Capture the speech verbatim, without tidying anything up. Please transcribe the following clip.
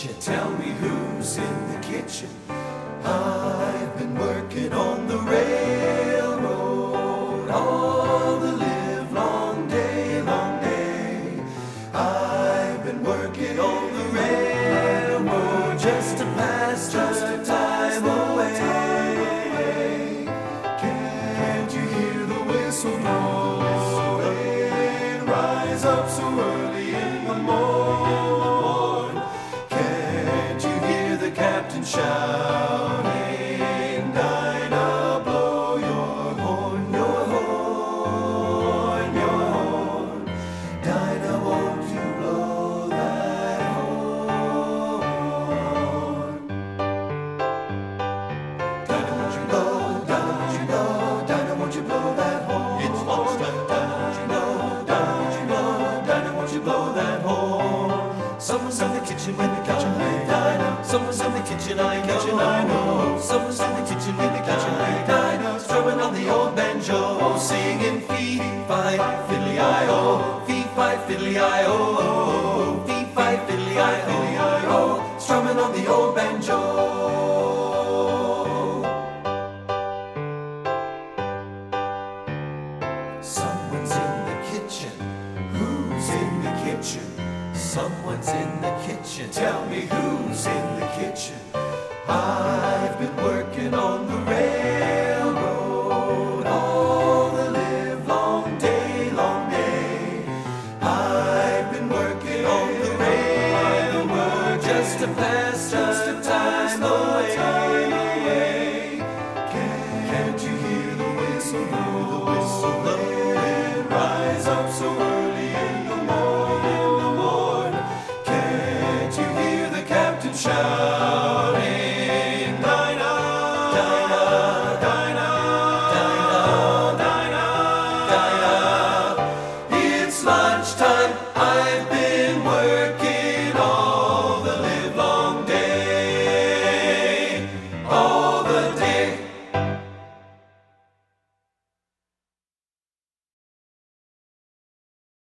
kitchen. Tell me who's in the kitchen. I've been working on the railroad all the live long day, long day. I've been working on the railroad just to pass just a time away. Can't you hear the whistle blowing? Rise up so early in the morn. Can't you hear the captain shouting? Dinah, blow your horn, your horn, your horn. Dinah, won't you blow that horn? Dinah, won't you blow, Dinah, won't you blow, Dinah, won't you blow that horn? It's almost done. Dinah, won't you blow, Dinah, won't you blow, Dinah, won't you blow that horn? Someone's in the kitchen with the kitchen with Dinah. Someone's in the kitchen, I know. Kitchen, I know. Someone's in the kitchen with the kitchen with Dinah. Strumming on the old banjo, singing fee fi fiddly I o, fee fi fiddly I o, fee fi fiddly I o, strumming on the old banjo. Someone's in the kitchen. Who's in the kitchen? Someone's in the kitchen. Tell me who's in the kitchen. I've been working on the railroad all the live long day, long day. I've been working on the railroad just to pass just a time away. Can't you hear the whistle blow, the whistle blow, and rise up so early?